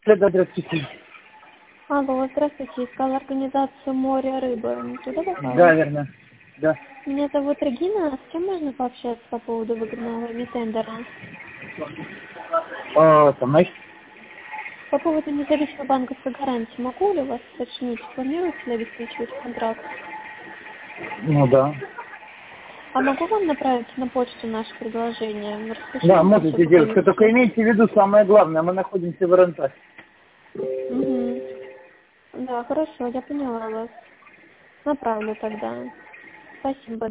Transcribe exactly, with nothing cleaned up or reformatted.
Да, здравствуйте. Алло, здравствуйте. Искала организацию «Море рыбы». Туда попала? Да, верно. Да. Меня зовут Регина. С кем можно пообщаться по поводу выгодного эмитендера? А, со мной? По поводу независимой банковской гарантии могу ли вас уточнить, планируете ли обеспечивать контракт? Ну да. А могу вам направить на почту наше предложение? Расскажу Да, вам все можете, девушка, только подробности. имейте в виду самое главное, мы находимся в РНТ. Угу. Да, хорошо, я поняла вас. Направлю тогда. Спасибо.